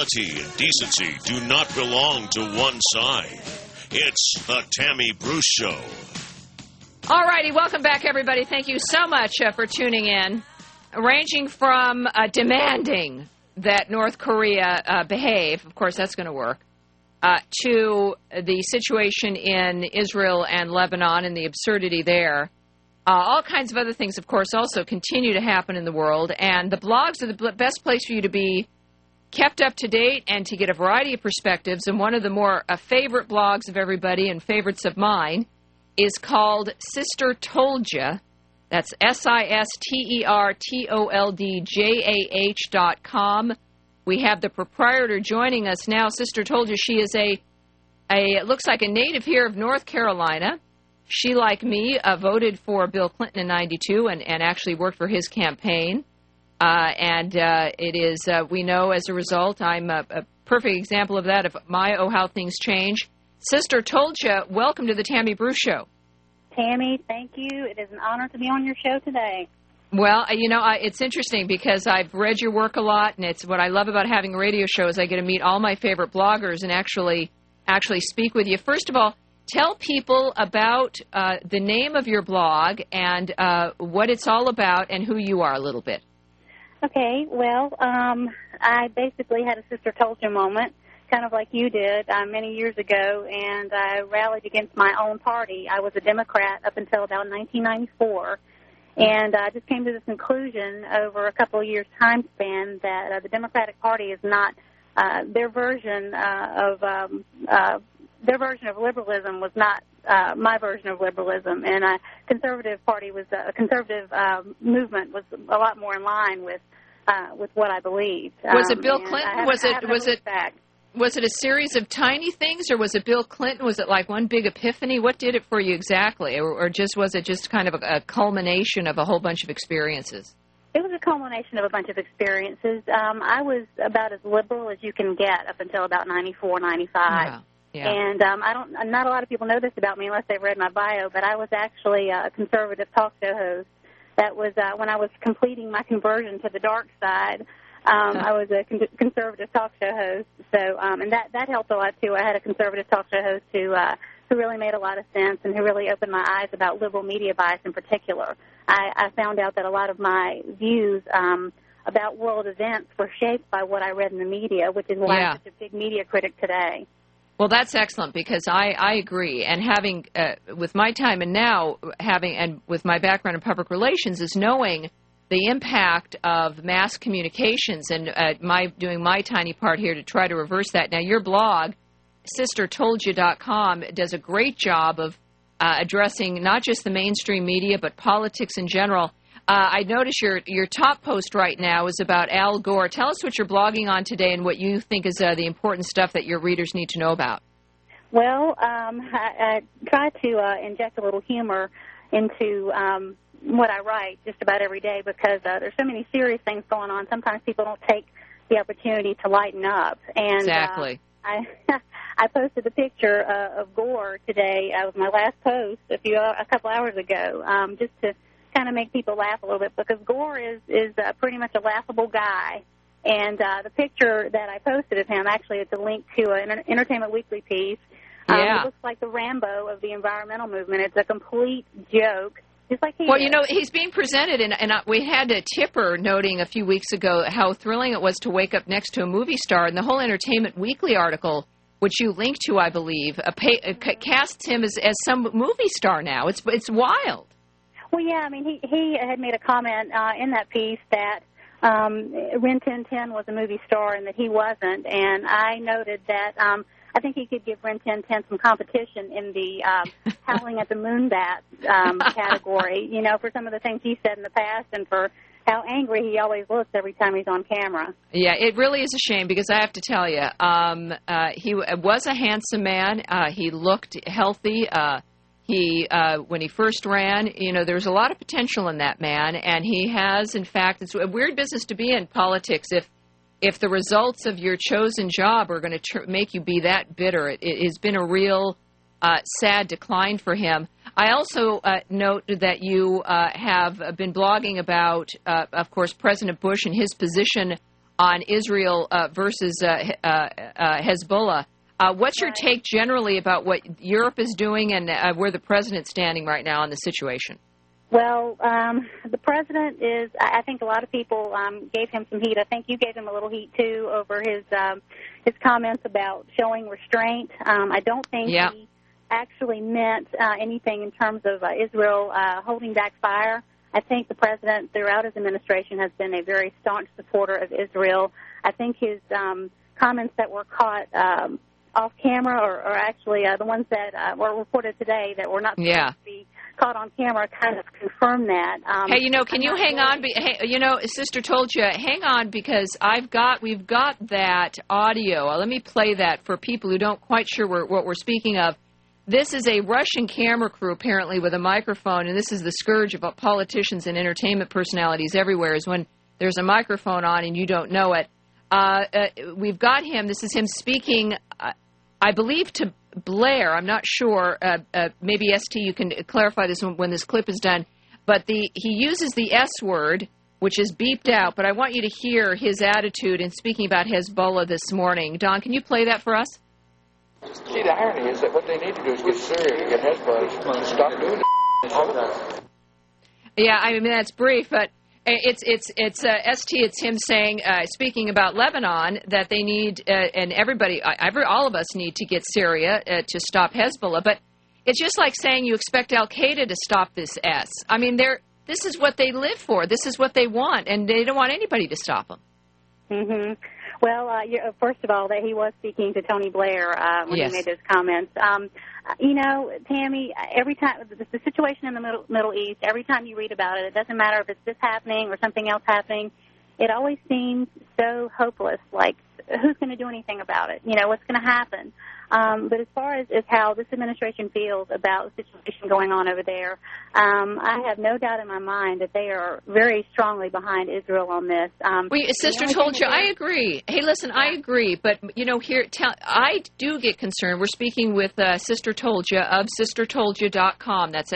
Morality and decency do not belong to one side. It's the Tammy Bruce Show. All righty, welcome back, everybody. Thank you so much for tuning in. Ranging from demanding that North Korea behave, of course that's going to work, to the situation in Israel and Lebanon and the absurdity there. All kinds of other things, of course, also continue to happen in the world. And the blogs are the best place for you to be kept up to date and to get a variety of perspectives. And one of the more favorite blogs of everybody and favorites of mine is called Sister Told Ya. That's sistertoldjah.com. We have the proprietor joining us now. Sister Told Ya, she is it looks like a native here of North Carolina. She, like me, voted for Bill Clinton in 92 and actually worked for his campaign. It is, we know as a result, I'm a perfect example of that, of how things change. Sister Told Ya, welcome to the Tammy Bruce Show. Tammy, thank you. It is an honor to be on your show today. Well, it's interesting because I've read your work a lot, and it's what I love about having a radio show is I get to meet all my favorite bloggers and actually speak with you. First of all, tell people about the name of your blog and what it's all about and who you are a little bit. Okay, well, I basically had a Sister Told You moment, kind of like you did many years ago, and I rallied against my own party. I was a Democrat up until about 1994, and I just came to this conclusion over a couple of years' time span that the Democratic Party is not their version of liberalism was not my version of liberalism, and a conservative movement was a lot more in line with what I believed. Was it Bill Clinton? Was it a series of tiny things, or was it Bill Clinton? Was it like one big epiphany? What did it for you exactly, or was it just kind of a culmination of a whole bunch of experiences? It was a culmination of a bunch of experiences. I was about as liberal as you can get up until about 94, 95. Wow. Yeah. And not a lot of people know this about me unless they've read my bio, but I was actually a conservative talk show host. That was when I was completing my conversion to the dark side. I was a conservative talk show host, so and that helped a lot too. I had a conservative talk show host who really made a lot of sense and who really opened my eyes about liberal media bias in particular. I found out that a lot of my views about world events were shaped by what I read in the media, which is why I'm such a big media critic today. Well, that's excellent because I agree. And having, with my time and now having, and with my background in public relations, is knowing the impact of mass communications and doing my tiny part here to try to reverse that. Now, your blog, sistertoldya.com, does a great job of addressing not just the mainstream media, but politics in general. I notice your top post right now is about Al Gore. Tell us what you're blogging on today and what you think is the important stuff that your readers need to know about. Well, I try to inject a little humor into what I write just about every day because there's so many serious things going on. Sometimes people don't take the opportunity to lighten up. And, exactly. I posted a picture of Gore today. It was my last post a couple hours ago, just to kind of make people laugh a little bit because Gore is pretty much a laughable guy. And the picture that I posted of him, actually, it's a link to an Entertainment Weekly piece. It looks like the Rambo of the environmental movement. It's a complete joke. Just like he is. He's being presented, and we had a tipper noting a few weeks ago how thrilling it was to wake up next to a movie star, and the whole Entertainment Weekly article, which you linked to, I believe, casts him as some movie star now. It's wild. Well, yeah, I mean, he had made a comment in that piece that Rin Tin Tin was a movie star and that he wasn't, and I noted that I think he could give Rin Tin Tin some competition in the howling at the moonbat category, for some of the things he said in the past and for how angry he always looks every time he's on camera. Yeah, it really is a shame because I have to tell you, he was a handsome man. He looked healthy. When he first ran, there was a lot of potential in that man, and he has, in fact, it's a weird business to be in politics if the results of your chosen job are going to make you be that bitter. It has been a real sad decline for him. I also note that you have been blogging about, of course, President Bush and his position on Israel versus Hezbollah. What's your take generally about what Europe is doing and where the president's standing right now on the situation? Well, the president is, I think a lot of people gave him some heat. I think you gave him a little heat, too, over his comments about showing restraint. I don't think he actually meant anything in terms of Israel holding back fire. I think the president, throughout his administration, has been a very staunch supporter of Israel. I think his comments that were caught off camera or actually the ones that were reported today that were not supposed to be caught on camera kind of confirm that. Hey, can you hang on? Sister told you, hang on, because we've got that audio. Let me play that for people who don't quite sure what we're speaking of. This is a Russian camera crew, apparently, with a microphone, and this is the scourge of politicians and entertainment personalities everywhere, is when there's a microphone on and you don't know it. We've got him. This is him speaking, I believe, to Blair. I'm not sure. Maybe ST, you can clarify this when this clip is done. But he uses the S word, which is beeped out. But I want you to hear his attitude in speaking about Hezbollah this morning. Don, can you play that for us? See, the irony is that what they need to do is get Syria to get Hezbollah to stop doing it. Yeah, I mean, that's brief, but it's ST. It's him saying, speaking about Lebanon, that they need, and everybody, all of us need to get Syria to stop Hezbollah. But it's just like saying you expect Al Qaeda to stop this S. I mean, this is what they live for. This is what they want, and they don't want anybody to stop them. Mm-hmm. Well, first of all, that he was speaking to Tony Blair when he made those comments. Tammy, every time the situation in the Middle East, every time you read about it, it doesn't matter if it's this happening or something else happening. It always seems so hopeless. Like, who's going to do anything about it? What's going to happen? But as far as how this administration feels about the situation going on over there, I have no doubt in my mind that they are very strongly behind Israel on this. Sister told you, I agree. Hey, listen, I agree. But, I do get concerned. We're speaking with Sister Toldjah of sistertoldjah.com. That's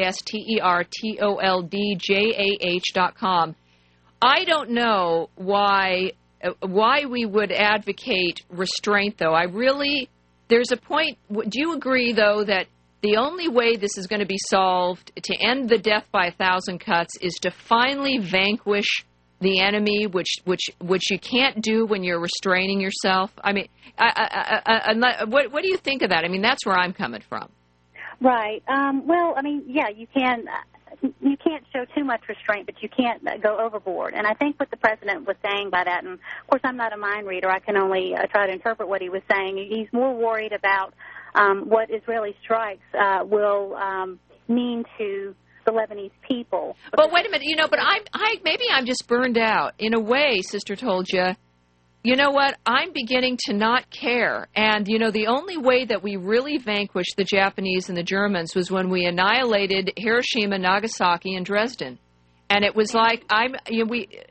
sistertoldjah.com. I don't know why we would advocate restraint, though. There's a point. Do you agree, though, that the only way this is going to be solved, to end the death by 1,000 cuts, is to finally vanquish the enemy, which you can't do when you're restraining yourself? I mean, what do you think of that? I mean, that's where I'm coming from. Right. Well, I mean, yeah, you can. You can't show too much restraint, but you can't go overboard. And I think what the president was saying by that, and of course I'm not a mind reader, I can only try to interpret what he was saying. He's more worried about what Israeli strikes will mean to the Lebanese people. But wait a minute, but maybe I'm just burned out. In a way, Sister Toldjah, you know what? I'm beginning to not care. And, the only way that we really vanquished the Japanese and the Germans was when we annihilated Hiroshima, Nagasaki, and Dresden. And it was like, You're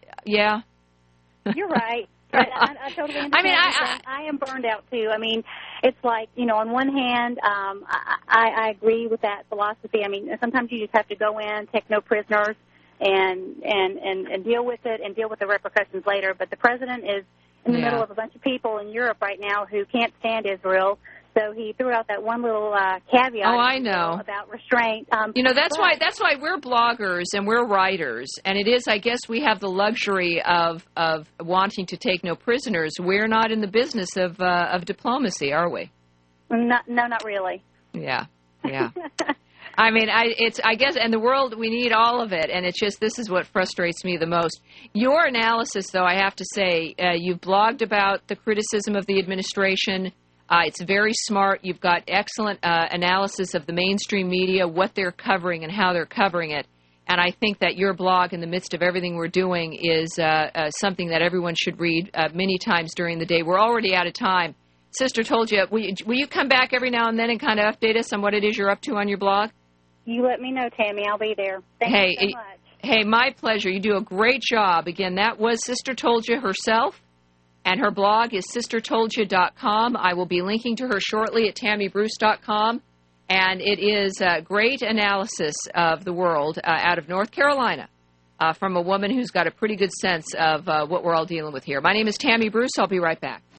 right. I totally understand. I mean, I am burned out, too. I mean, it's like, on one hand, I agree with that philosophy. I mean, sometimes you just have to go in, take no prisoners, and deal with it and deal with the repercussions later. But the president is in the middle of a bunch of people in Europe right now who can't stand Israel. So he threw out that one little caveat about restraint. That's why we're bloggers and we're writers. And it is, I guess, we have the luxury of wanting to take no prisoners. We're not in the business of diplomacy, are we? No, not really. Yeah. I mean, I guess, and the world, we need all of it, and it's just, this is what frustrates me the most. Your analysis, though, I have to say, you've blogged about the criticism of the administration. It's very smart. You've got excellent analysis of the mainstream media, what they're covering and how they're covering it. And I think that your blog, in the midst of everything we're doing, is something that everyone should read many times during the day. We're already out of time. Sister Toldjah, will you come back every now and then and kind of update us on what it is you're up to on your blog? You let me know, Tammy. I'll be there. Thank you so much. Hey, my pleasure. You do a great job. Again, that was Sister Toldjah herself, and her blog is sistertoldjah.com. I will be linking to her shortly at tammybruce.com, and it is a great analysis of the world out of North Carolina. from a woman who's got a pretty good sense of what we're all dealing with here. My name is Tammy Bruce. I'll be right back.